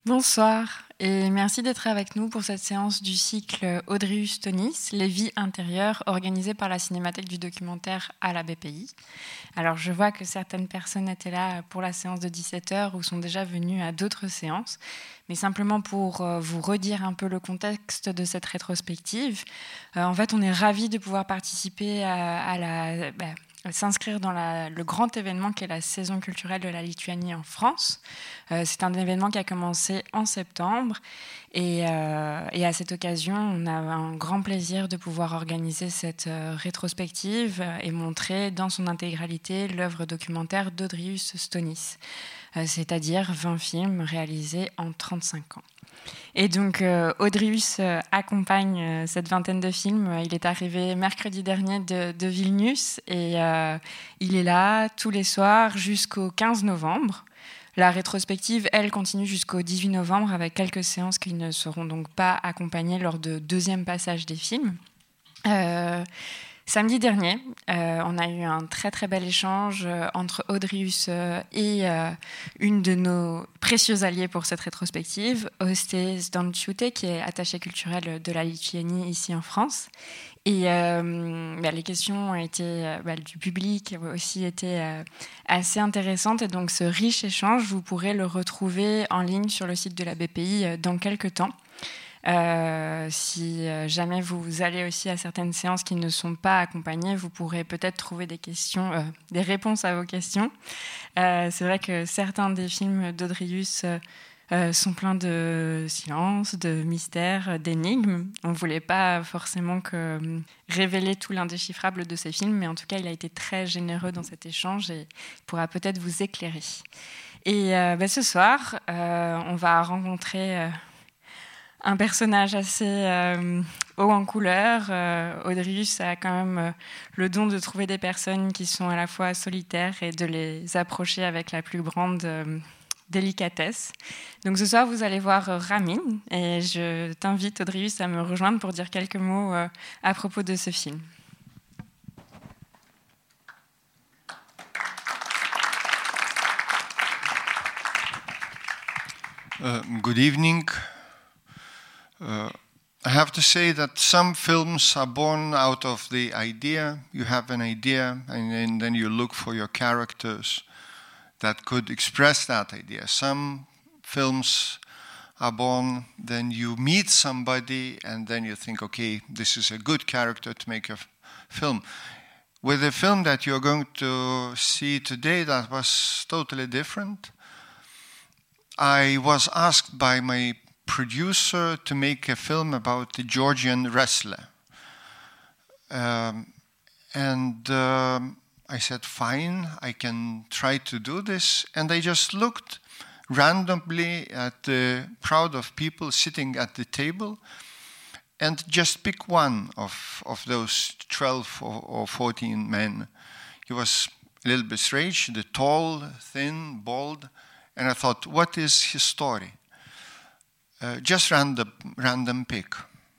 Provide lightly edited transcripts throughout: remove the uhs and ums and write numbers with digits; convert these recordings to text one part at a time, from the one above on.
Bonsoir et merci d'être avec nous pour cette séance du cycle Audrius-Tonis, les vies intérieures, organisée par la Cinémathèque du documentaire à la BPI. Alors je vois que certaines personnes étaient là pour la séance de 17h ou sont déjà venues à d'autres séances, mais simplement pour vous redire un peu le contexte de cette rétrospective. En fait, on est ravis de pouvoir participer à s'inscrire dans le grand événement qui est la saison culturelle de la Lituanie en France. C'est un événement qui a commencé en septembre et à cette occasion, on a un grand plaisir de pouvoir organiser cette rétrospective et montrer dans son intégralité l'œuvre documentaire d'Audrius Stonis, c'est-à-dire 20 films réalisés en 35 ans. Et donc, Audrius accompagne cette vingtaine de films. Il est arrivé mercredi dernier de Vilnius et il est là tous les soirs jusqu'au 15 novembre. La rétrospective, elle, continue jusqu'au 18 novembre avec quelques séances qui ne seront donc pas accompagnées lors de deuxième passage des films. Samedi dernier, on a eu un très très bel échange entre Audrius et une de nos précieux alliés pour cette rétrospective, Austė Zdančiūtė, qui est attachée culturelle de la Lituanie ici en France. Et les questions ont été, du public ont aussi été assez intéressantes. Et donc ce riche échange, vous pourrez le retrouver en ligne sur le site de la BPI dans quelques temps. Si jamais vous allez aussi à certaines séances qui ne sont pas accompagnées, vous pourrez peut-être trouver des réponses à vos questions. C'est vrai que certains des films d'Audrius sont pleins de silence, de mystères, d'énigmes. On ne voulait pas forcément révéler tout l'indéchiffrable de ces films, mais en tout cas, il a été très généreux dans cet échange et pourra peut-être vous éclairer. Et ce soir, on va rencontrer un personnage assez haut en couleur. Audrius a quand même le don de trouver des personnes qui sont à la fois solitaires et de les approcher avec la plus grande délicatesse. Donc ce soir, vous allez voir Ramin et je t'invite, Audrius, à me rejoindre pour dire quelques mots à propos de ce film. Good evening. I have to say that some films are born out of the idea. You have an idea, and then you look for your characters that could express that idea. Some films are born, then you meet somebody, and then you think, okay, this is a good character to make a film. With the film that you're going to see today, that was totally different. I was asked by my producer to make a film about the Georgian wrestler. I said, fine, I can try to do this. And I just looked randomly at the crowd of people sitting at the table and just pick one of those 12 or 14 men. He was a little bit strange, the tall, thin, bald. And I thought, what is his story? Just random pick.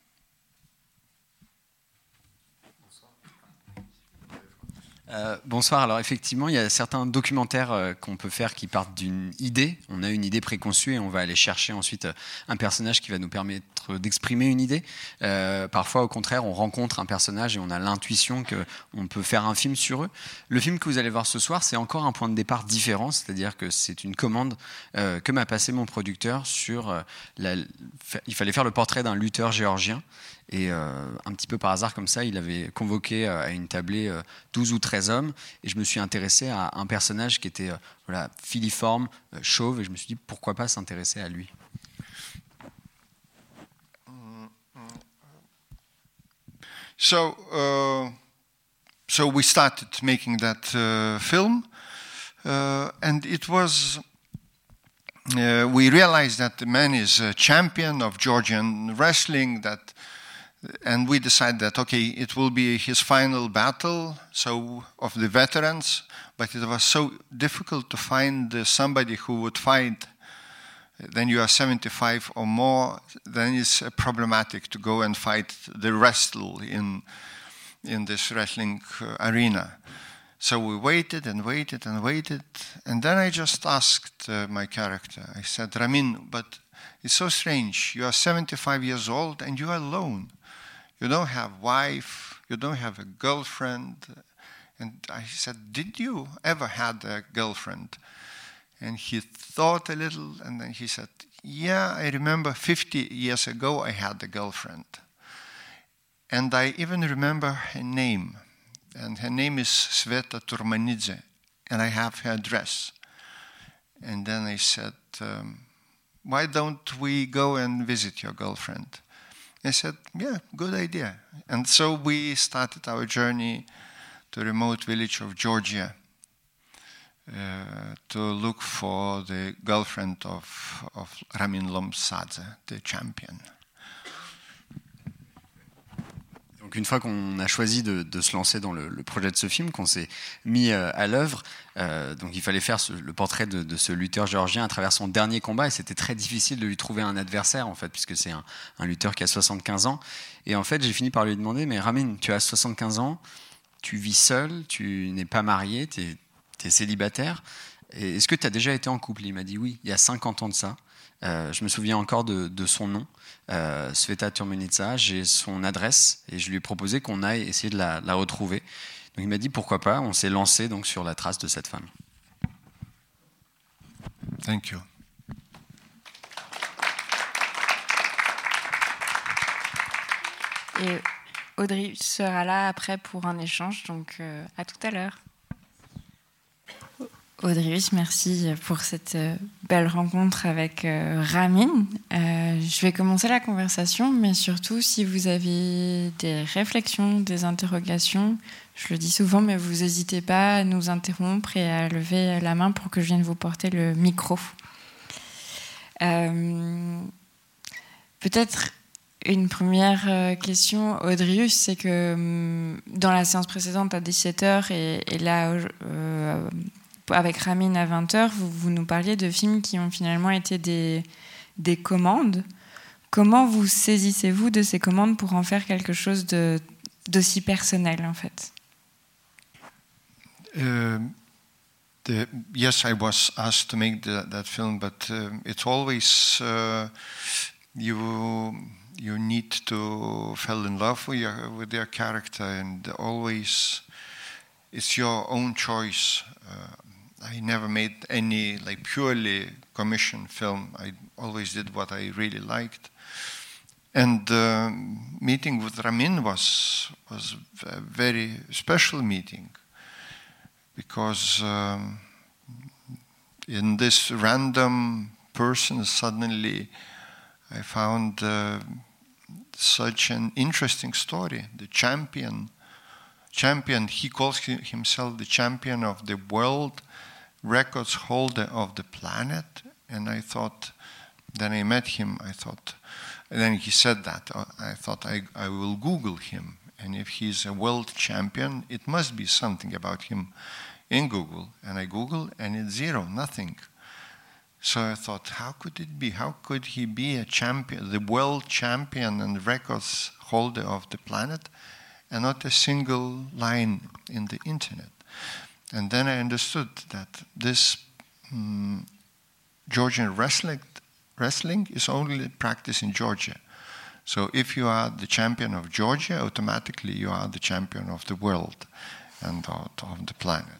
Bonsoir. Alors effectivement, il y a certains documentaires qu'on peut faire qui partent d'une idée. On a une idée préconçue et on va aller chercher ensuite un personnage qui va nous permettre d'exprimer une idée. Parfois, au contraire, on rencontre un personnage et on a l'intuition qu'on peut faire un film sur eux. Le film que vous allez voir ce soir, c'est encore un point de départ différent, c'est-à-dire que c'est une commande que m'a passé mon producteur sur... il fallait faire le portrait d'un lutteur géorgien. Et un petit peu par hasard comme ça, il avait convoqué à une tablée 12 ou 13 hommes. Et je me suis intéressé à un personnage qui était filiforme, chauve. Et je me suis dit, pourquoi pas s'intéresser à lui. So we started making that film. And it was... we realized that the man is a champion of Georgian wrestling, and we decided that, okay, it will be his final battle, so of the veterans, but it was so difficult to find somebody who would fight. Then you are 75 or more, then it's problematic to go and fight the wrestle in this wrestling arena. So we waited and waited and waited, and then I just asked my character, I said, Ramin, but It's so strange. You are 75 years old and you are alone. You don't have wife, you don't have a girlfriend. And I said, did you ever had a girlfriend? And he thought a little, and then he said, yeah, I remember 50 years ago I had a girlfriend. And I even remember her name. And her name is Sveta Turmanidze. And I have her address. And then I said, why don't we go and visit your girlfriend? I said, yeah, good idea. And so we started our journey to a remote village of Georgia to look for the girlfriend of Ramin Lomsadze, the champion. Donc une fois qu'on a choisi de se lancer dans le projet de ce film, qu'on s'est mis à l'œuvre, donc il fallait faire le portrait de ce lutteur géorgien à travers son dernier combat, et c'était très difficile de lui trouver un adversaire en fait, puisque c'est un lutteur qui a 75 ans. Et en fait, j'ai fini par lui demander, mais Ramin, tu as 75 ans, tu vis seul, tu n'es pas marié, tu es célibataire. Et est-ce que tu as déjà été en couple? Il m'a dit oui, il y a 50 ans de ça. Je me souviens encore de son nom, Sveta Turmanidze. J'ai son adresse et je lui ai proposé qu'on aille essayer de la retrouver. Donc il m'a dit pourquoi pas. On s'est lancé donc sur la trace de cette femme. Thank you. Et Audrey sera là après pour un échange, donc à tout à l'heure. Audrius, merci pour cette belle rencontre avec Ramin. Je vais commencer la conversation, mais surtout, si vous avez des réflexions, des interrogations, je le dis souvent, mais vous n'hésitez pas à nous interrompre et à lever la main pour que je vienne vous porter le micro. Peut-être une première question, Audrius, c'est que dans la séance précédente à 17h et là... avec Ramin à 20h, vous nous parliez de films qui ont finalement été des commandes. Comment vous saisissez-vous de ces commandes pour en faire quelque chose d'aussi personnel, en fait? Yes, I was asked to make that film, but it's always you need to fall in love with your character, and always it's your own choice. I never made any purely commissioned film. I always did what I really liked. And meeting with Ramin was a very special meeting, because in this random person suddenly I found such an interesting story. The champion, he calls himself the champion of the world, records holder of the planet. And I thought, then I met him, and then he said that, I thought I will Google him. And if he's a world champion, it must be something about him in Google. And I Googled, and it's zero, nothing. So I thought, how could it be? How could he be a champion, the world champion and records holder of the planet, and not a single line in the internet? And then I understood that this Georgian wrestling is only practiced in Georgia. So if you are the champion of Georgia, automatically you are the champion of the world and of the planet.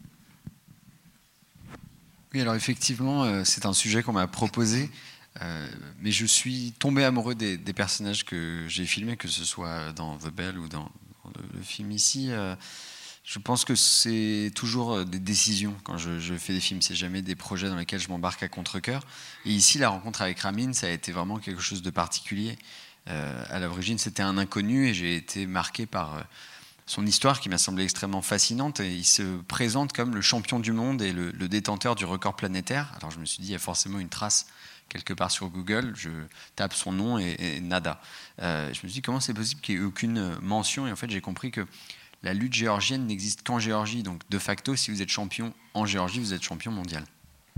Oui, alors effectivement, c'est un sujet qu'on m'a proposé, mais je suis tombé amoureux des personnages que j'ai filmés, que ce soit dans The Bell ou dans le film ici. Je pense que c'est toujours des décisions quand je fais des films. C'est jamais des projets dans lesquels je m'embarque à contre-cœur. Et ici, la rencontre avec Ramin, ça a été vraiment quelque chose de particulier. À l'origine, c'était un inconnu et j'ai été marqué par son histoire qui m'a semblé extrêmement fascinante. Et il se présente comme le champion du monde et le détenteur du record planétaire. Alors je me suis dit, il y a forcément une trace quelque part sur Google. Je tape son nom et nada. Je me suis dit, comment c'est possible qu'il n'y ait aucune mention? Et en fait, j'ai compris que la lutte géorgienne n'existe qu'en Géorgie. Donc, de facto, si vous êtes champion en Géorgie, vous êtes champion mondial.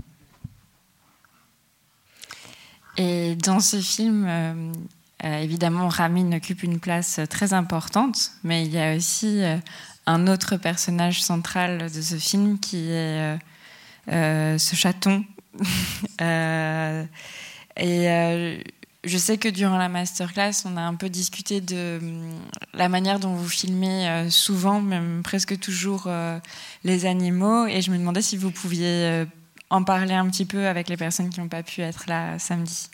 Et dans ce film, évidemment, Ramin occupe une place très importante, mais il y a aussi un autre personnage central de ce film qui est ce chaton. Et je sais que durant la masterclass, on a un peu discuté de la manière dont vous filmez souvent, même presque toujours, les animaux. Et je me demandais si vous pouviez en parler un petit peu avec les personnes qui n'ont pas pu être là samedi.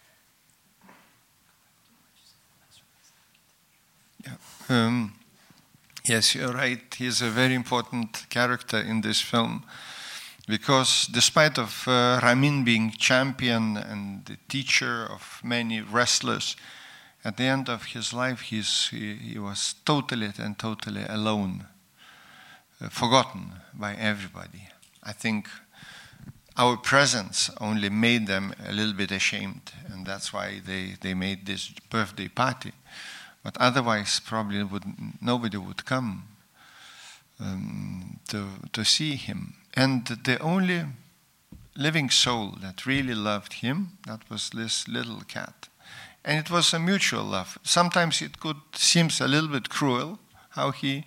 Yes, you're right. He's a very important character in this film because despite of Ramin being champion and the teacher of many wrestlers, at the end of his life he was totally and totally alone, forgotten by everybody. I think our presence only made them a little bit ashamed, and that's why they made this birthday party. But otherwise, probably nobody would come to see him. And the only living soul that really loved him, that was this little cat. And it was a mutual love. Sometimes it seems a little bit cruel how he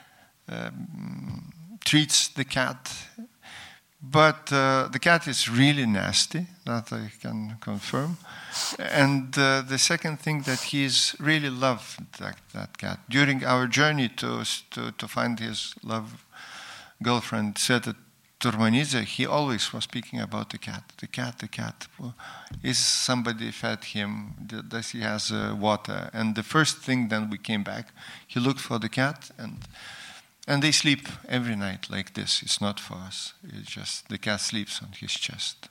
treats the cat. But the cat is really nasty, that I can confirm. And the second thing that he's really loved that cat. During our journey to find his love girlfriend, Sveta Turmanidze, he always was speaking about the cat. The cat, the cat. Is somebody fed him? Does he has water? And the first thing then we came back, he looked for the cat, and they sleep every night like this. It's not for us. It's just the cat sleeps on his chest.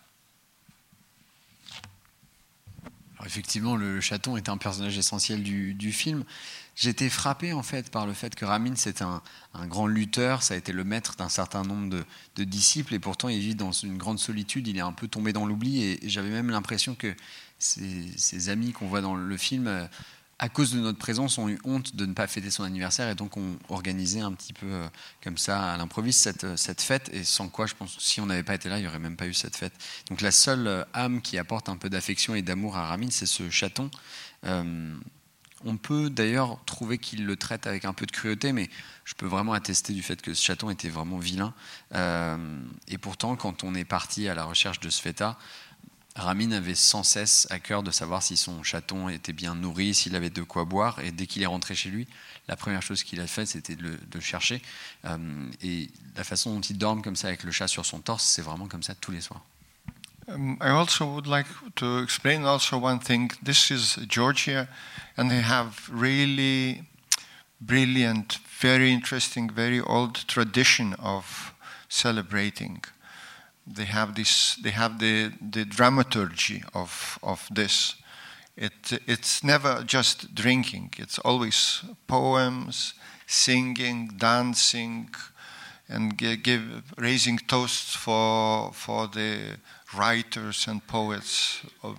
Alors effectivement, le chaton est un personnage essentiel du film. J'étais frappé en fait par le fait que Ramin c'est un grand lutteur, ça a été le maître d'un certain nombre de disciples et pourtant il vit dans une grande solitude, il est un peu tombé dans l'oubli et j'avais même l'impression que ses amis qu'on voit dans le film, à cause de notre présence, ont eu honte de ne pas fêter son anniversaire et donc ont organisé un petit peu comme ça à l'improviste cette fête et sans quoi je pense que si on n'avait pas été là il n'y aurait même pas eu cette fête. Donc la seule âme qui apporte un peu d'affection et d'amour à Ramin c'est ce chaton. On peut d'ailleurs trouver qu'il le traite avec un peu de cruauté, mais je peux vraiment attester du fait que ce chaton était vraiment vilain. Et pourtant, quand on est parti à la recherche de Sveta, Ramin avait sans cesse à cœur de savoir si son chaton était bien nourri, s'il avait de quoi boire. Et dès qu'il est rentré chez lui, la première chose qu'il a fait, c'était de le chercher. Et la façon dont il dorme comme ça avec le chat sur son torse, c'est vraiment comme ça tous les soirs. I also would like to explain also one thing. This is Georgia, and they have really brilliant, very interesting, very old tradition of celebrating. They have this. They have the dramaturgy of this. It's never just drinking. It's always poems, singing, dancing, and raising toasts for the writers and poets of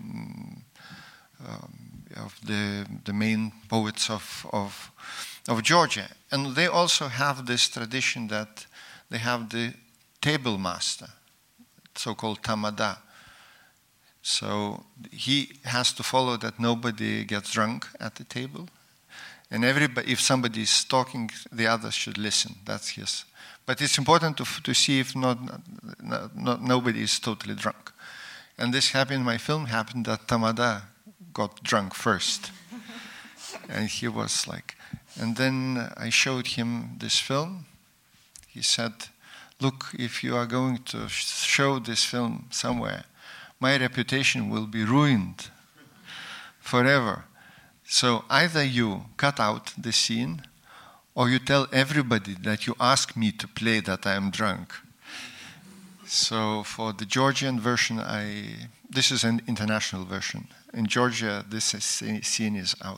the main poets of Georgia. And they also have this tradition that they have the table master, so-called tamada. So he has to follow that nobody gets drunk at the table. And everybody, if somebody is talking, the others should listen. That's his. But it's important to see if nobody is totally drunk. And this happened in my film, happened that Tamada got drunk first. And he was like, and then I showed him this film. He said, look, if you are going to show this film somewhere, my reputation will be ruined forever. So either you cut out the scene or you tell everybody that you ask me to play that I am drunk. So for the Georgian version, this is an international version. In Georgia, this scene is out.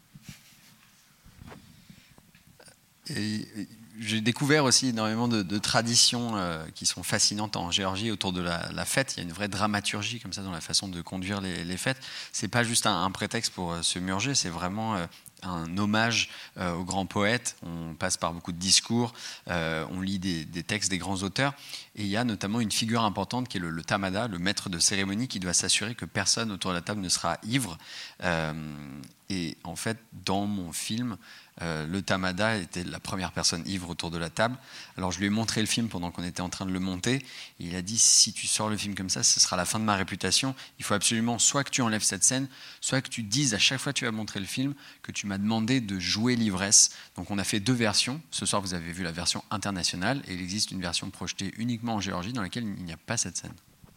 Et j'ai découvert aussi énormément de traditions qui sont fascinantes en Géorgie autour de la fête. Il y a une vraie dramaturgie comme ça dans la façon de conduire les fêtes. C'est pas juste un prétexte pour se murger, c'est vraiment un hommage aux grands poètes. On passe par beaucoup de discours, on lit des textes des grands auteurs. Et il y a notamment une figure importante qui est le tamada, le maître de cérémonie, qui doit s'assurer que personne autour de la table ne sera ivre. Et en fait, dans mon film, le Tamada était la première personne ivre autour de la table. Alors je lui ai montré le film pendant qu'on était en train de le monter. Et il a dit, si tu sors le film comme ça, ce sera la fin de ma réputation. Il faut absolument soit que tu enlèves cette scène, soit que tu dises à chaque fois que tu vas montrer le film que tu m'as demandé de jouer l'ivresse. Donc on a fait 2 versions. Ce soir, vous avez vu la version internationale. Et il existe une version projetée uniquement en Géorgie dans laquelle il n'y a pas cette scène.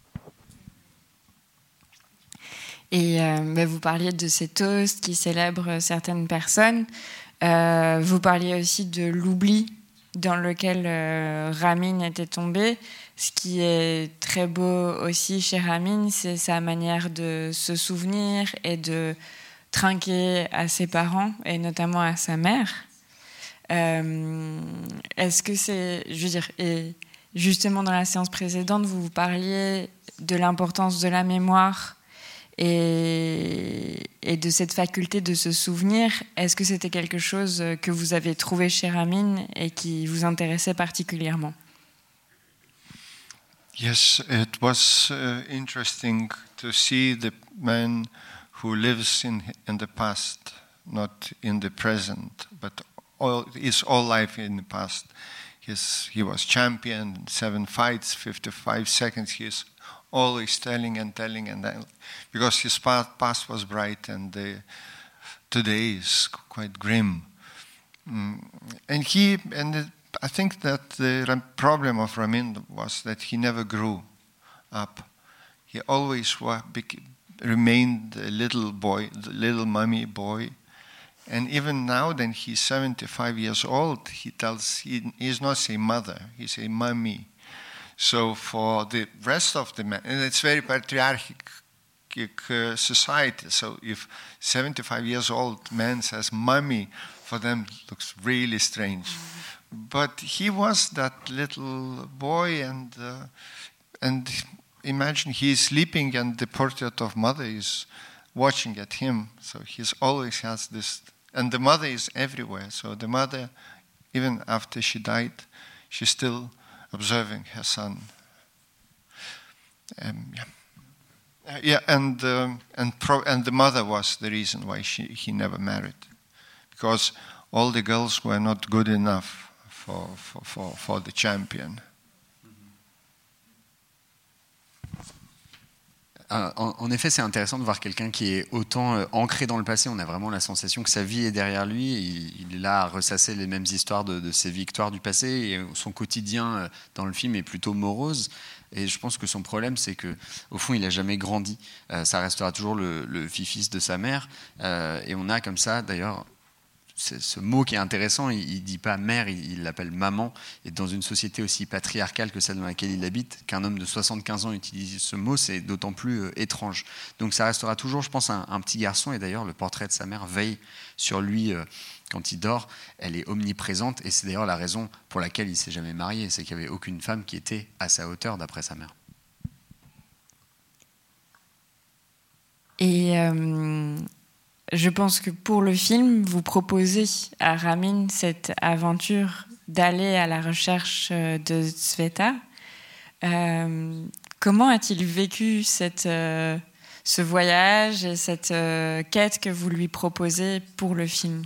Et vous parliez de ces toasts qui célèbrent certaines personnes. Vous parliez aussi de l'oubli dans lequel Ramin était tombé. Ce qui est très beau aussi chez Ramin, c'est sa manière de se souvenir et de trinquer à ses parents, et notamment à sa mère. Est-ce que c'est... Je veux dire, et justement dans la séance précédente, vous parliez de l'importance de la mémoire et de cette faculté de se souvenir. Est-ce que c'était quelque chose que vous avez trouvé chez Ramin et qui vous intéressait particulièrement? Yes, it was interesting to see the man who lives in the past, not in the present, but his whole life in the past. He was champion, 7 fights, 55 seconds. He is always telling, because his past was bright and today is quite grim. I think that the problem of Ramin was that he never grew up. He always remained a little boy, the little mummy boy. And even now, then he's 75 years old, he tells, he's not saying mother, he's saying mummy. So for the rest of the men, and it's very patriarchal society. So if 75 years old man says mummy, for them it looks really strange. But he was that little boy, and imagine he's sleeping, and the portrait of mother is watching at him. So he always has this, and the mother is everywhere. So the mother, even after she died, she's still observing her son. And the mother was the reason why he never married, because all the girls were not good enough for the champion. En effet, c'est intéressant de voir quelqu'un qui est autant ancré dans le passé. On a vraiment la sensation que sa vie est derrière lui. Il est là à ressasser les mêmes histoires de ses victoires du passé. Et son quotidien dans le film est plutôt morose. Et je pense que son problème, c'est qu'au fond, il n'a jamais grandi. Ça restera toujours le fils de sa mère. Et on a comme ça, d'ailleurs, ce mot qui est intéressant, il ne dit pas mère, il l'appelle maman. Et dans une société aussi patriarcale que celle dans laquelle il habite, qu'un homme de 75 ans utilise ce mot, c'est d'autant plus étrange. Donc ça restera toujours, je pense, un petit garçon. Et d'ailleurs, le portrait de sa mère veille sur lui quand il dort. Elle est omniprésente. Et c'est d'ailleurs la raison pour laquelle il ne s'est jamais marié. C'est qu'il n'y avait aucune femme qui était à sa hauteur, d'après sa mère. Et... je pense que pour le film, vous proposez à Ramin cette aventure d'aller à la recherche de Sveta. Comment a-t-il vécu ce voyage et cette quête que vous lui proposez pour le film?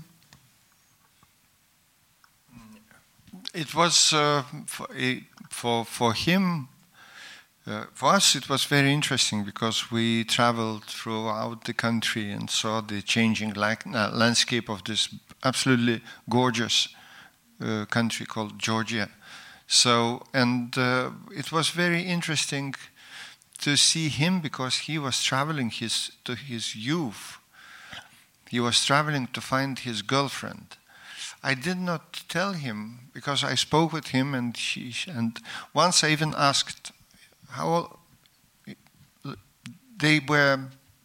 It was for him. For us, it was very interesting because we traveled throughout the country and saw the changing landscape of this absolutely gorgeous country called Georgia. So, it was very interesting to see him because he was traveling to his youth. He was traveling to find his girlfriend. I did not tell him because I spoke with him, and once I even asked how old they were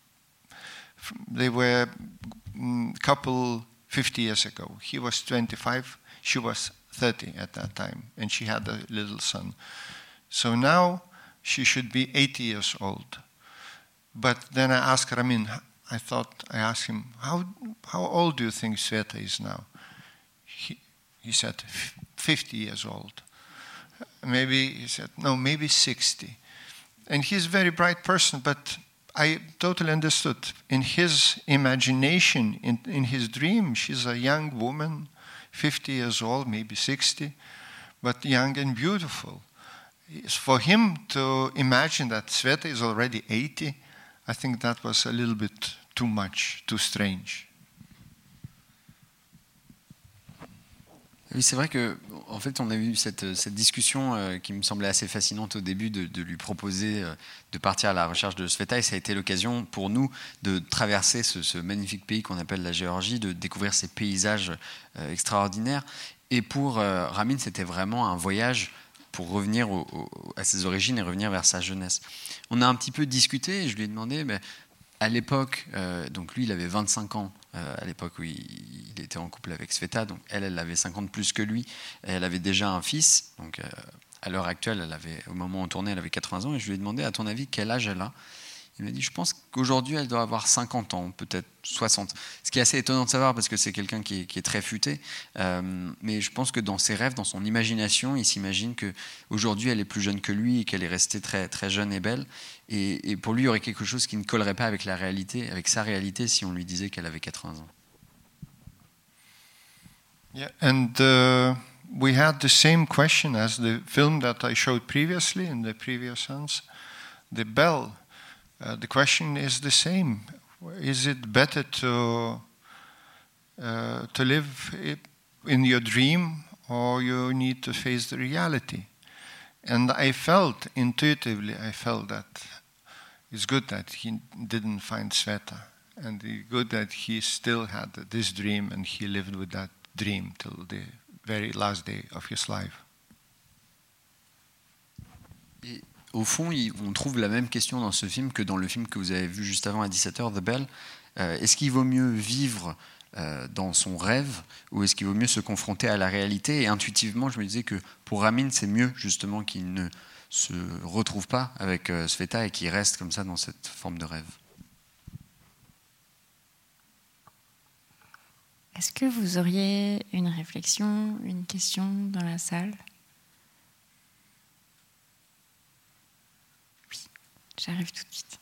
couple 50 years ago. He was 25, she was 30 at that time, and she had a little son. So now she should be 80 years old. But then I asked Ramin, I asked him, how old do you think Sveta is now? He said 50 years old. Maybe, he said, no, maybe 60. And he's a very bright person, but I totally understood. In his imagination, in his dream, she's a young woman, 50 years old, maybe 60, but young and beautiful. For him to imagine that Sveta is already 80, I think that was a little bit too much, too strange. Oui, c'est vrai que, en fait, on a eu cette discussion qui me semblait assez fascinante au début de lui proposer de partir à la recherche de Sveta, et ça a été l'occasion pour nous de traverser ce magnifique pays qu'on appelle la Géorgie, de découvrir ces paysages extraordinaires. Et pour Ramin, c'était vraiment un voyage pour revenir à ses origines et revenir vers sa jeunesse. On a un petit peu discuté et je lui ai demandé, à l'époque, donc lui il avait 25 ans à l'époque où il était en couple avec Sveta, donc elle avait 50 plus que lui, et elle avait déjà un fils, donc à l'heure actuelle, au moment où on tournait, elle avait 80 ans, et je lui ai demandé, à ton avis, quel âge elle a ? Il m'a dit, je pense qu'aujourd'hui, elle doit avoir 50 ans, peut-être 60. Ce qui est assez étonnant de savoir, parce que c'est quelqu'un qui est très futé. Mais je pense que dans ses rêves, dans son imagination, il s'imagine qu'aujourd'hui, elle est plus jeune que lui et qu'elle est restée très, très jeune et belle. Et pour lui, il y aurait quelque chose qui ne collerait pas avec la réalité, avec sa réalité, si on lui disait qu'elle avait 80 ans. Yeah, and we had the same question as the film that I showed previously in the previous ones, The Bell. The question is the same. Is it better to live in your dream, or you need to face the reality? And I felt intuitively, that it's good that he didn't find Sveta, and it's good that he still had this dream, and he lived with that dream till the very last day of his life. Au fond, on trouve la même question dans ce film que dans le film que vous avez vu juste avant à 17h, The Bell. Est-ce qu'il vaut mieux vivre dans son rêve, ou est-ce qu'il vaut mieux se confronter à la réalité ? Et intuitivement, je me disais que pour Ramin, c'est mieux justement qu'il ne se retrouve pas avec Sveta et qu'il reste comme ça dans cette forme de rêve. Est-ce que vous auriez une réflexion, une question dans la salle ? J'arrive tout de suite.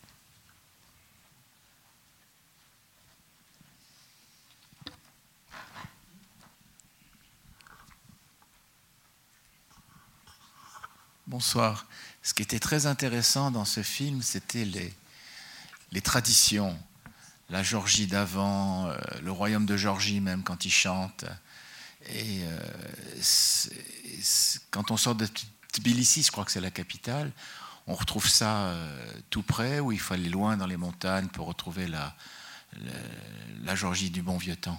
Bonsoir. Ce qui était très intéressant dans ce film, c'était les traditions. La Géorgie d'avant, le royaume de Géorgie même quand ils chantent. Et quand on sort de Tbilissi, je crois que c'est la capitale, on retrouve ça tout près, où il faut aller loin dans les montagnes pour retrouver la Géorgie du bon vieux temps.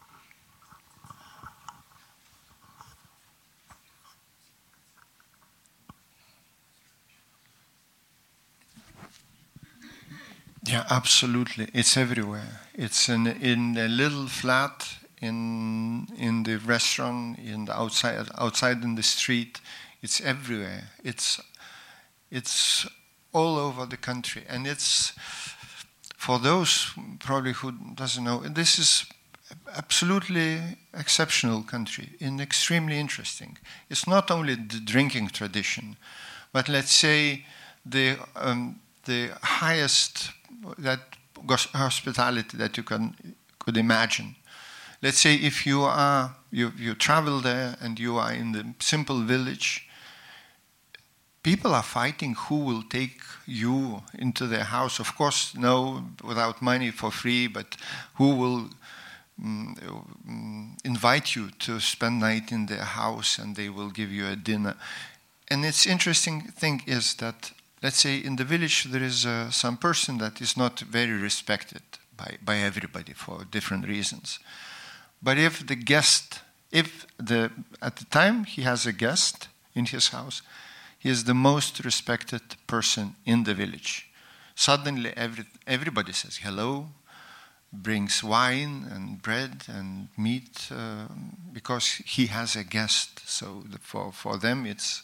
Yeah, absolutely. It's everywhere. It's in a little flat, in the restaurant, outside in the street. It's everywhere. It's all over the country, and it's for those probably who doesn't know. This is absolutely exceptional country and extremely interesting. It's not only the drinking tradition, but let's say the highest hospitality that you could imagine. Let's say if you travel there and you are in the simple village, people are fighting who will take you into their house. Of course, no, without money, for free, but who will invite you to spend night in their house, and they will give you a dinner. And it's interesting thing is that, let's say in the village there is some person that is not very respected by everybody for different reasons. But if at the time he has a guest in his house, he is the most respected person in the village. Suddenly everybody says hello, brings wine and bread and meat because he has a guest. So for them it's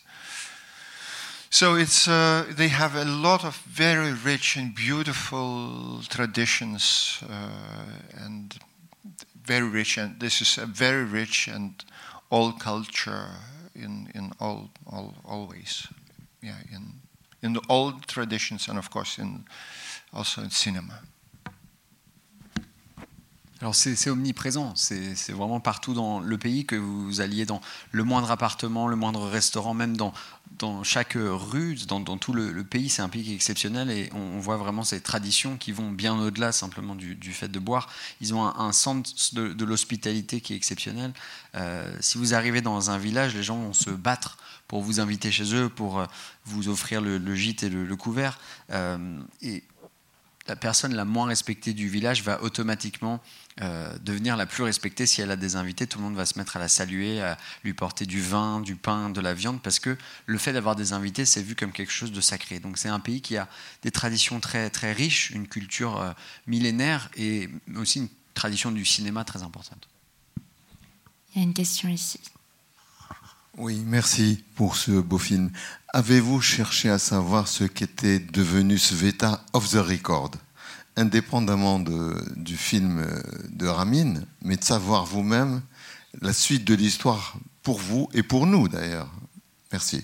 they have a lot of very rich and beautiful traditions and very rich, and this is a very rich and old culture in all ways, yeah, in the old traditions, and of course in also in cinema. Alors c'est omniprésent, c'est vraiment partout dans le pays, que vous alliez dans le moindre appartement, le moindre restaurant, même dans chaque rue, dans tout le pays. C'est un pays qui est exceptionnel et on voit vraiment ces traditions qui vont bien au-delà simplement du fait de boire. Ils ont un sens de l'hospitalité qui est exceptionnel. Si vous arrivez dans un village, les gens vont se battre pour vous inviter chez eux, pour vous offrir le gîte et le couvert. Et la personne la moins respectée du village va automatiquement devenir la plus respectée. Si elle a des invités, tout le monde va se mettre à la saluer, à lui porter du vin, du pain, de la viande, parce que le fait d'avoir des invités, c'est vu comme quelque chose de sacré. Donc c'est un pays qui a des traditions très, très riches, une culture millénaire et aussi une tradition du cinéma très importante. Il y a une question ici. Oui, merci pour ce beau film. Avez-vous cherché à savoir ce qu'était devenu Sveta off the record, indépendamment du film de Ramin, mais de savoir vous-même la suite de l'histoire pour vous et pour nous d'ailleurs. Merci.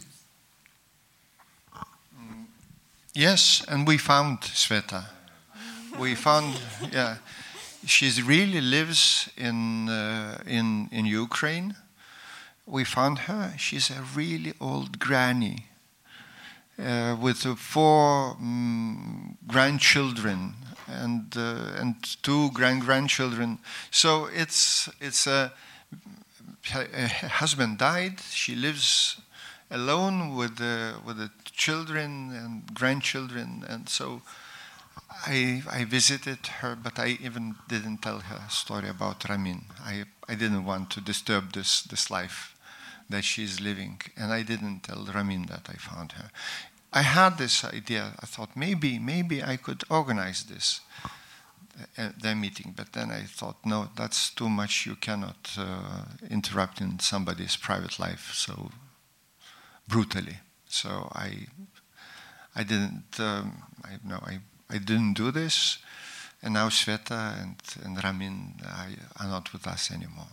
Yes, and we found Sveta. We found, yeah, she really lives in Ukraine. We found her. She's a really old granny with 4 grandchildren and 2 grandchildren. So her husband died. She lives alone with the children and grandchildren, and so I visited her, but I even didn't tell her a story about Ramin. I didn't want to disturb this life that she's living, and I didn't tell Ramin that I found her. I had this idea. I thought maybe I could organize this, the meeting, but then I thought, no, that's too much. You cannot interrupt in somebody's private life so brutally. So I didn't. I didn't do this, and now Sveta and Ramin are not with us anymore.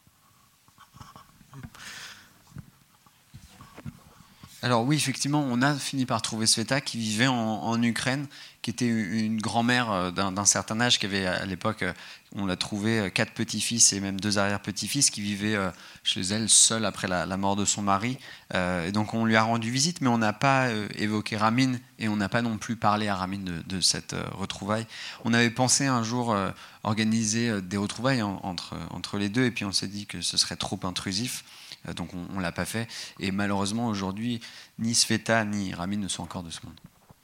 Alors oui, effectivement, on a fini par trouver Sveta qui vivait en Ukraine, qui était une grand-mère d'un certain âge, qui avait à l'époque, on l'a trouvé, 4 petits-fils et même 2 arrière-petits-fils qui vivaient chez elle seule après la mort de son mari. Et donc on lui a rendu visite, mais on n'a pas évoqué Ramin et on n'a pas non plus parlé à Ramin de cette retrouvaille. On avait pensé un jour organiser des retrouvailles entre les deux, et puis on s'est dit que ce serait trop intrusif. Donc on ne l'a pas fait. Et malheureusement, aujourd'hui, ni Sveta ni Ramin ne sont encore de ce monde.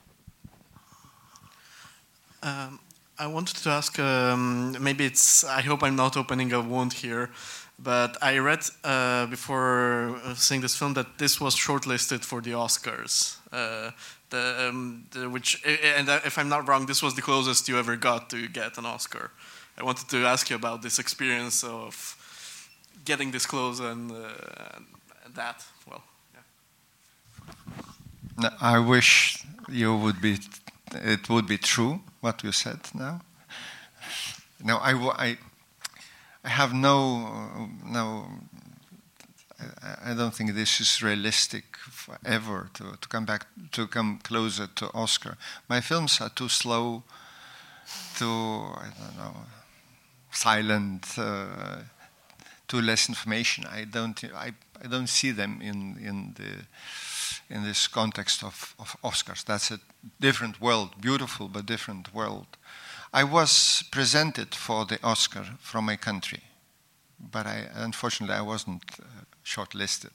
I wanted to ask, maybe I hope I'm not opening a wound here, but I read before seeing this film that this was shortlisted for the Oscars. Which, and if I'm not wrong, this was the closest you ever got to get an Oscar. I wanted to ask you about this experience of getting this close and that. Well, yeah. I wish it would be true what you said now. No, I have no. I don't think this is realistic ever to come closer to Oscar. My films are too slow, too silent. Too less information. I don't see them in this context of Oscars. That's a different world, beautiful but different world. I was presented for the Oscar from my country, but unfortunately I wasn't shortlisted.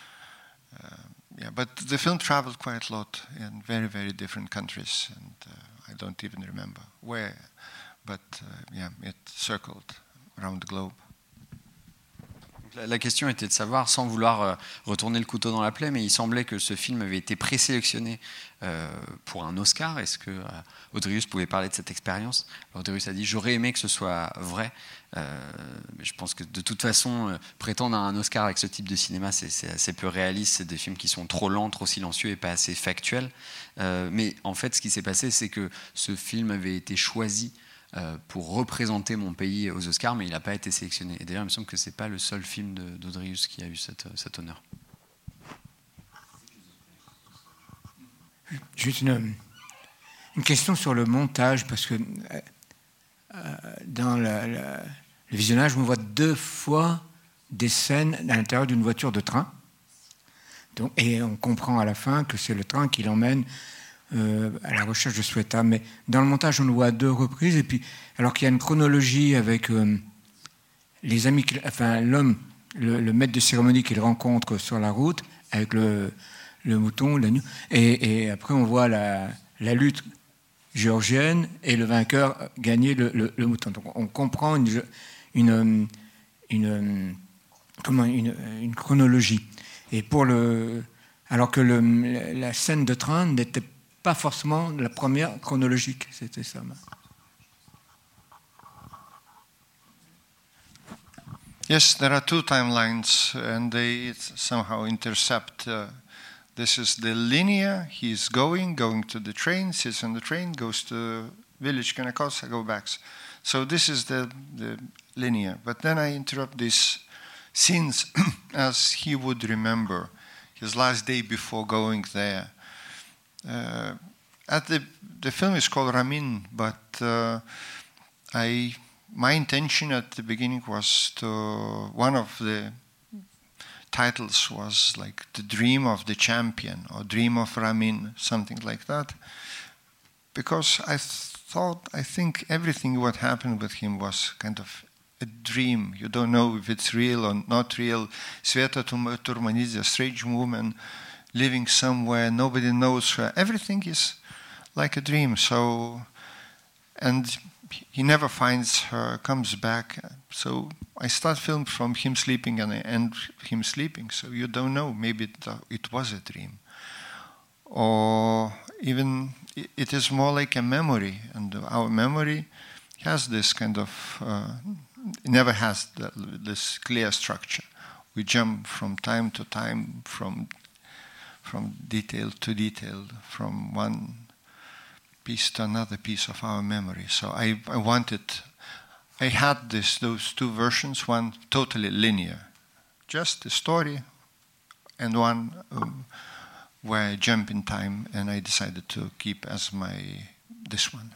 But the film traveled quite a lot in very, very different countries, and I don't even remember where, but it circled around the globe. La question était de savoir, sans vouloir retourner le couteau dans la plaie, mais il semblait que ce film avait été présélectionné pour un Oscar. Est-ce que Audrius pouvait parler de cette expérience? Audrius a dit « J'aurais aimé que ce soit vrai ». Mais je pense que de toute façon, prétendre à un Oscar avec ce type de cinéma, c'est assez peu réaliste. C'est des films qui sont trop lents, trop silencieux et pas assez factuels. Mais en fait, ce qui s'est passé, c'est que ce film avait été choisi pour représenter mon pays aux Oscars, mais il n'a pas été sélectionné. Et d'ailleurs, il me semble que ce n'est pas le seul film d'Audrius qui a eu cet honneur. Juste Une question sur le montage, parce que dans le visionnage, on voit 2 fois des scènes à l'intérieur d'une voiture de train. Donc, et on comprend à la fin que c'est le train qui l'emmène à la recherche de Sweta. Mais dans le montage, on le voit à 2 reprises. Et puis, alors qu'il y a une chronologie avec les amis, enfin l'homme, le maître de cérémonie qu'il rencontre sur la route, avec le mouton, l'agneau. Et après, on voit la lutte géorgienne et le vainqueur gagner le mouton. Donc, on comprend une chronologie. Et alors que la scène de train n'était pas forcément la première chronologique, c'était ça. Yes, there are 2 timelines, and they somehow intercept. This is the linear. He's going to the train, sits on the train, goes to village Kanakosa, go back. So this is the linear. But then I interrupt these scenes as he would remember his last day before going there. The film is called Ramin, but my intention at the beginning was one of the titles was like The Dream of the Champion or Dream of Ramin, something like that, because I think everything what happened with him was kind of a dream. You don't know if it's real or not real. Sveta Turmanidze, a strange woman living somewhere, nobody knows her. Everything is like a dream. So, and he never finds her, comes back. So I start film from him sleeping and I end him sleeping. So you don't know. Maybe it was a dream, or even it is more like a memory. And our memory has this kind of. It never has this clear structure. We jump from time to time, from detail to detail, from one piece to another piece of our memory. So I had those 2 versions, one totally linear, just the story, and one where I jump in time, and I decided to keep as this one.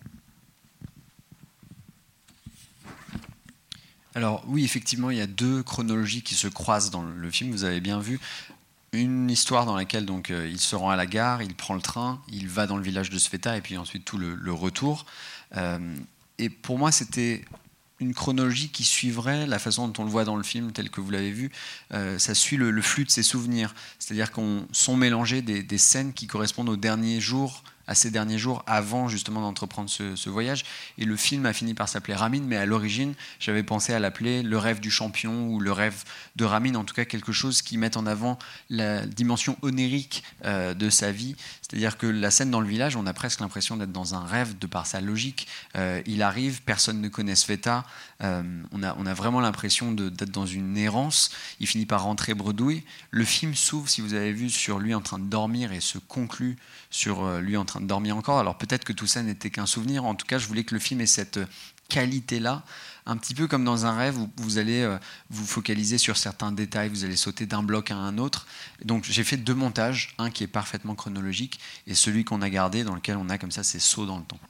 Alors oui, effectivement, il y a 2 chronologies qui se croisent dans le film, vous avez bien vu. Une histoire dans laquelle donc, il se rend à la gare, il prend le train, il va dans le village de Sveta et puis ensuite tout le retour. Et pour moi, c'était une chronologie qui suivrait la façon dont on le voit dans le film, tel que vous l'avez vu. Ça suit le flux de ses souvenirs. C'est-à-dire qu'on sont mélangés des scènes qui correspondent à ces derniers jours avant justement d'entreprendre ce voyage. Et le film a fini par s'appeler Ramin, mais à l'origine, j'avais pensé à l'appeler Le rêve du champion ou Le rêve de Ramin, en tout cas quelque chose qui mette en avant la dimension onirique de sa vie. C'est-à-dire que la scène dans le village, on a presque l'impression d'être dans un rêve de par sa logique. Il arrive, personne ne connaît Sveta, on a vraiment l'impression d'être dans une errance. Il finit par rentrer bredouille. Le film s'ouvre, si vous avez vu, sur lui en train de dormir et se conclut sur lui en train de dormir encore. Alors peut-être que tout ça n'était qu'un souvenir. En tout cas, je voulais que le film ait cette qualité-là, un petit peu comme dans un rêve où vous allez vous focaliser sur certains détails, vous allez sauter d'un bloc à un autre. Donc j'ai fait 2 montages, un qui est parfaitement chronologique et celui qu'on a gardé dans lequel on a comme ça ces sauts dans le temps.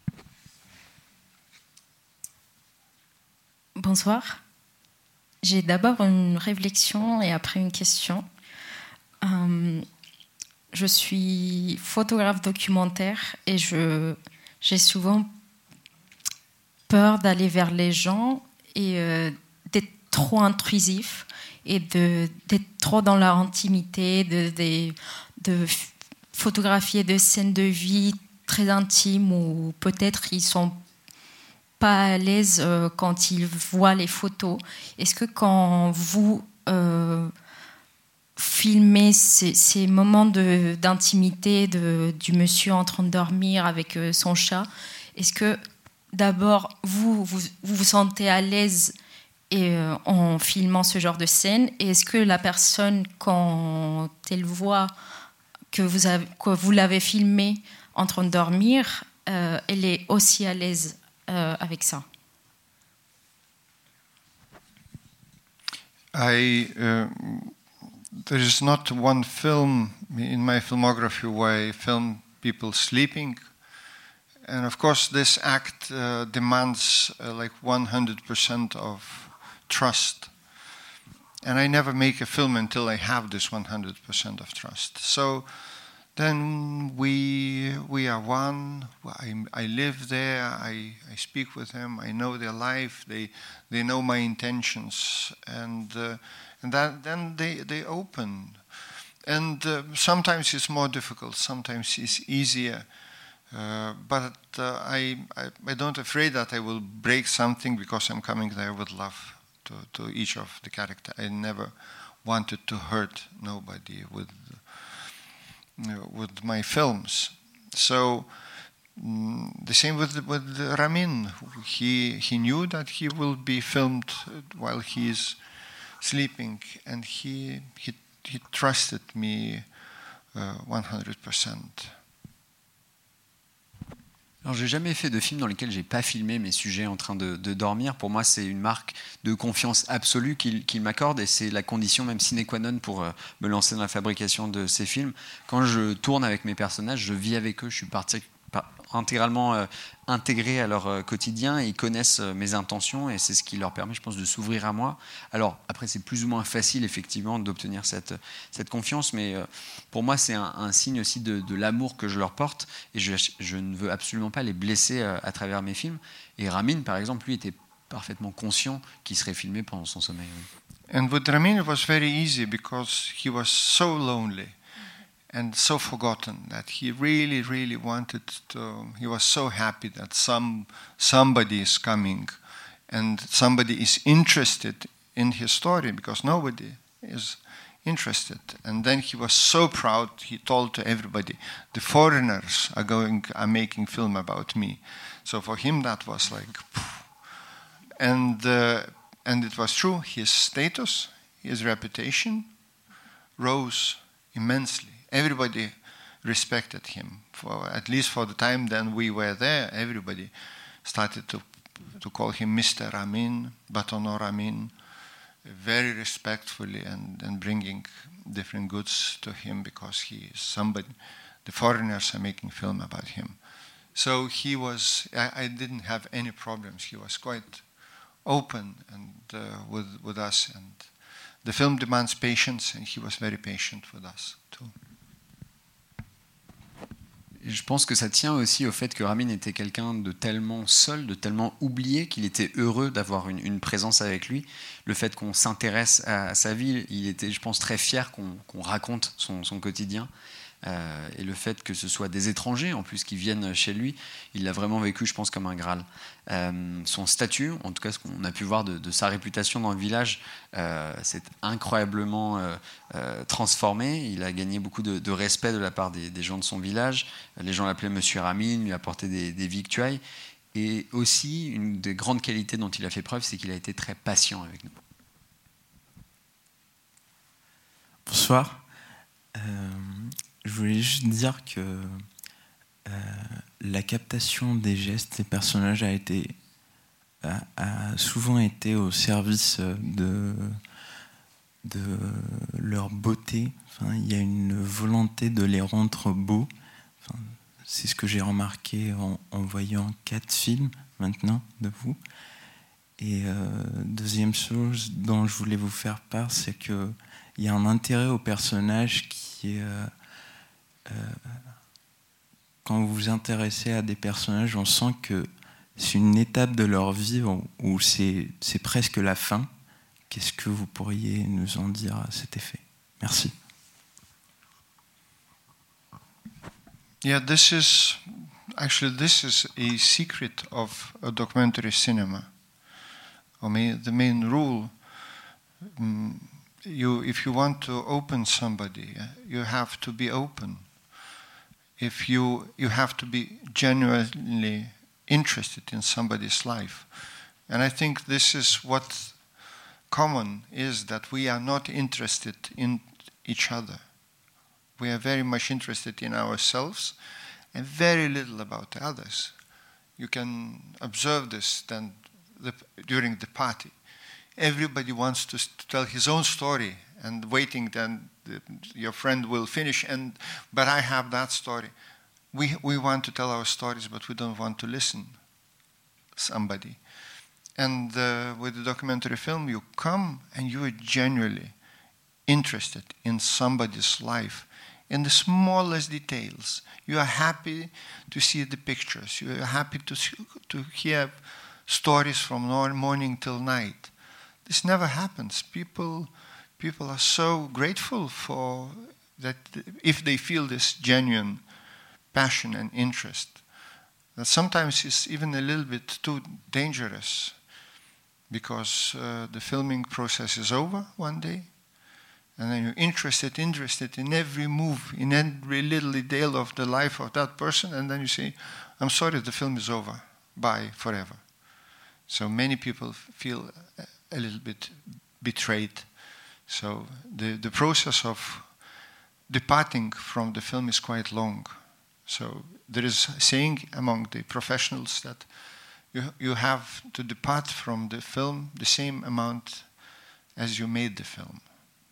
Bonsoir. J'ai d'abord une réflexion et après une question. Je suis photographe documentaire et j'ai souvent peur d'aller vers les gens et d'être trop intrusif et d'être trop dans leur intimité, de photographier des scènes de vie très intimes où peut-être ils sont pas à l'aise quand ils voient les photos. Est-ce que quand vous filmer ces moments d'intimité du monsieur en train de dormir avec son chat, est-ce que d'abord vous sentez à l'aise en filmant ce genre de scène, et est-ce que la personne, quand elle voit que vous l'avez filmé en train de dormir, elle est aussi à l'aise avec ça? There is not one film in my filmography where I film people sleeping And of course, this act demands like 100% of trust. And I never make a film until I have this 100% of trust. So then we are one. I live there. I speak with them. I know their life. They know my intentions, and then they open. And sometimes it's more difficult. Sometimes it's easier. But I don't afraid that I will break something because I'm coming there with love to each of the character. I never wanted to hurt nobody with my films. So the same with Ramin. He knew that he will be filmed while he is sleeping, and he trusted me 100%. Alors, j'ai jamais fait de film dans lequel j'ai pas filmé mes sujets en train de dormir. Pour moi, c'est une marque de confiance absolue qu'il m'accorde, et c'est la condition même sine qua non pour me lancer dans la fabrication de ces films. Quand je tourne avec mes personnages, je vis avec eux, je suis intégralement intégré à leur quotidien, et ils connaissent mes intentions, et c'est ce qui leur permet, je pense, de s'ouvrir à moi. Alors après, c'est plus ou moins facile effectivement d'obtenir cette confiance, mais pour moi c'est un signe aussi de l'amour que je leur porte, et je ne veux absolument pas les blesser à travers mes films. Et Ramin, par exemple, lui était parfaitement conscient qu'il serait filmé pendant son sommeil. And with Ramin it was very easy because he was so lonely and so forgotten that he really, really wanted to. He was so happy that somebody is coming, and somebody is interested in his story, because nobody is interested. And then he was so proud. He told to everybody, "The foreigners are making film about me." So for him that was like, and it was true. His status, his reputation, rose immensely. Everybody respected him. At least for the time then we were there, everybody started to call him Mr. Ramin, Batono Ramin, very respectfully, and bringing different goods to him because he is somebody. The foreigners are making film about him. So he was. I didn't have any problems. He was quite open and with us, and the film demands patience, and he was very patient with us too. Et je pense que ça tient aussi au fait que Ramin était quelqu'un de tellement seul, de tellement oublié, qu'il était heureux d'avoir une présence avec lui. Le fait qu'on s'intéresse à sa vie, il était, je pense, très fier qu'on raconte son quotidien. Et le fait que ce soit des étrangers en plus qui viennent chez lui, il l'a vraiment vécu, je pense, comme un Graal. Son statut, en tout cas ce qu'on a pu voir de sa réputation dans le village, s'est incroyablement transformé. Il a gagné beaucoup de respect de la part des gens de son village. Les gens l'appelaient Monsieur Ramin, lui apportaient des victuailles. Et aussi, une des grandes qualités dont il a fait preuve, c'est qu'il a été très patient avec nous. Bonsoir. Je voulais juste dire que la captation des gestes des personnages a souvent été au service de leur beauté. Enfin, il y a une volonté de les rendre beaux. Enfin, c'est ce que j'ai remarqué en voyant 4 films maintenant de vous. Et deuxième chose dont je voulais vous faire part, c'est qu'il y a un intérêt au personnage qui est... quand vous vous intéressez à des personnages, on sent que c'est une étape de leur vie où c'est presque la fin. Qu'est-ce que vous pourriez nous en dire à cet effet? Merci. Yeah, this is a secret of a documentary cinema. The main rule, if you want to open somebody, you have to be open. If you have to be genuinely interested in somebody's life. And I think this is what common is, that we are not interested in each other. We are very much interested in ourselves and very little about others. You can observe this then during the party. Everybody wants to tell his own story and waiting then your friend will finish, but I have that story. we want to tell our stories, but we don't want to listen somebody. And with the documentary film, you come and you are genuinely interested in somebody's life, in the smallest details. You are happy to see the pictures. You are happy to hear stories from morning till night. This never happens. People are so grateful for that if they feel this genuine passion and interest. That sometimes it's even a little bit too dangerous, because the filming process is over one day, and then you're interested in every move, in every little detail of the life of that person, and then you say, I'm sorry, the film is over, bye, forever. So many people feel a little bit betrayed. So the process of departing from the film is quite long. So there is a saying among the professionals that you have to depart from the film the same amount as you made the film.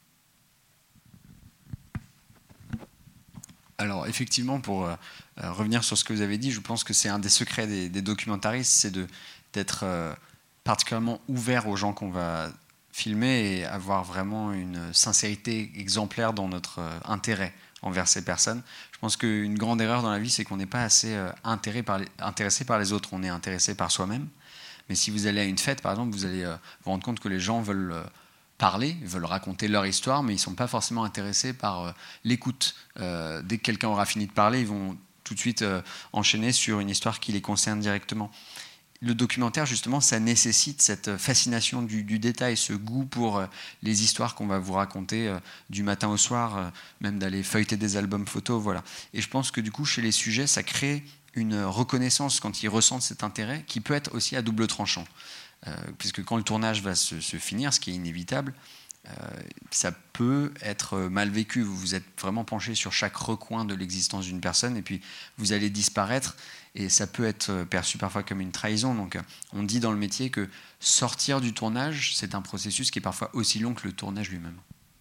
Alors effectivement, pour revenir sur ce que vous avez dit, je pense que c'est un des secrets des documentaristes, c'est d'être particulièrement ouvert aux gens qu'on va filmer et avoir vraiment une sincérité exemplaire dans notre intérêt envers ces personnes. Je pense qu'une grande erreur dans la vie, c'est qu'on n'est pas assez intéressé par les autres, on est intéressé par soi-même. Mais si vous allez à une fête, par exemple, vous allez vous rendre compte que les gens veulent parler, veulent raconter leur histoire, mais ils ne sont pas forcément intéressés par l'écoute. Dès que quelqu'un aura fini de parler, ils vont tout de suite enchaîner sur une histoire qui les concerne directement. Le documentaire, justement, ça nécessite cette fascination du détail, ce goût pour les histoires qu'on va vous raconter du matin au soir, même d'aller feuilleter des albums photos, voilà. Et je pense que du coup, chez les sujets, ça crée une reconnaissance quand ils ressentent cet intérêt, qui peut être aussi à double tranchant. Puisque quand le tournage va se finir, ce qui est inévitable, ça peut être mal vécu. Vous êtes vraiment penché sur chaque recoin de l'existence d'une personne et puis vous allez disparaître et ça peut être perçu parfois comme une trahison. Donc on dit dans le métier que sortir du tournage, c'est un processus qui est parfois aussi long que le tournage lui-même.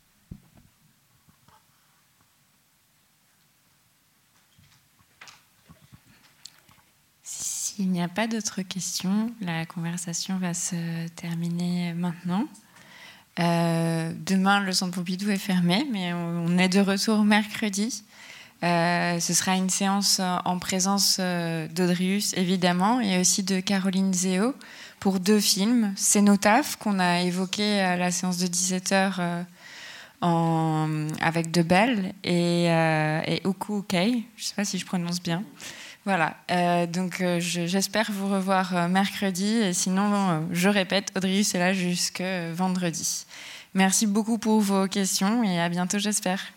S'il n'y a pas d'autres questions, la conversation va se terminer maintenant. Demain, le Centre Pompidou est fermé, mais on est de retour mercredi. Ce sera une séance en présence d'Audrius, évidemment, et aussi de Caroline Zéo pour 2 films. Cénotaphe, qu'on a évoqué à la séance de 17h avec De Belle, et Uku Ukei, je ne sais pas si je prononce bien. Voilà, donc j'espère vous revoir mercredi, et sinon, je répète, Audrius est là jusqu'à vendredi. Merci beaucoup pour vos questions et à bientôt, j'espère.